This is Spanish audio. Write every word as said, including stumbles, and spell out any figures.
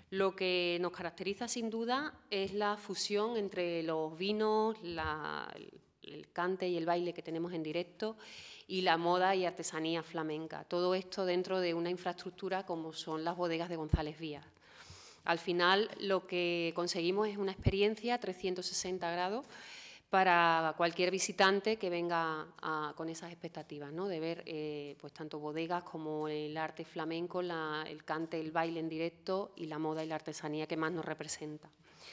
Lo que nos caracteriza sin duda es la fusión entre los vinos, la, el cante y el baile que tenemos en directo y la moda y artesanía flamenca. Todo esto dentro de una infraestructura como son las bodegas de González Vías. Al final lo que conseguimos es una experiencia a trescientos sesenta grados para cualquier visitante que venga a, con esas expectativas, ¿no? De ver eh, pues tanto bodegas como el arte flamenco, la, el cante, el baile en directo y la moda y la artesanía que más nos representa.